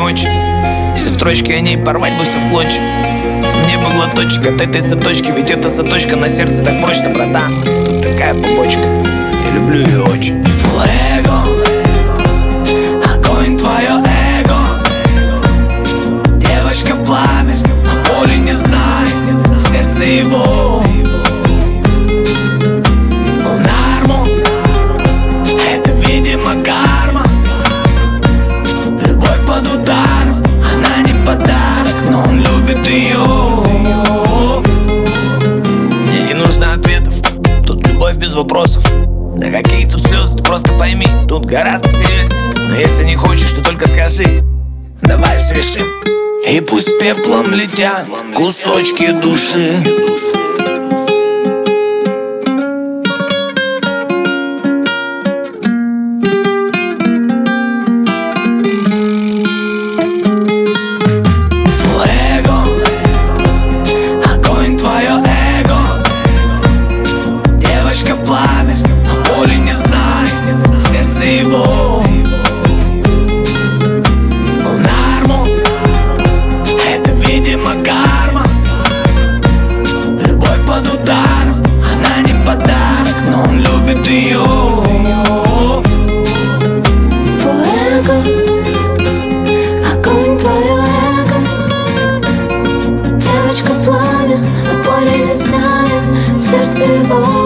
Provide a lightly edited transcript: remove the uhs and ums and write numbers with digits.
очень. Все строчки о ней порвать бы все в клочья. Мне бы глоточек от этой заточки, ведь эта заточка на сердце так прочно, братан. Тут такая побочка, я люблю ее очень. Фуэго, огонь твое эго. Девочка пламя, а поле не знает, сердце его. Он арму, это видимо карма. Любовь под ударом, она не подарок, но он любит ее. Мне не нужно ответов, тут любовь без вопросов. Да какие тут слезы, ты просто пойми, тут гораздо серьезнее. Но если не хочешь, то только скажи, давай все решим. И пусть пеплом летят кусочки души. Фуэго, огонь твое эго. Девочка пламя, а поле не знает, сердце его. Он арму, это видимо карма. Любовь под ударом, она не подарок, но он любит ее. Фуэго, огонь твое эго. Девочка пламя, а поле не знает, сердце его.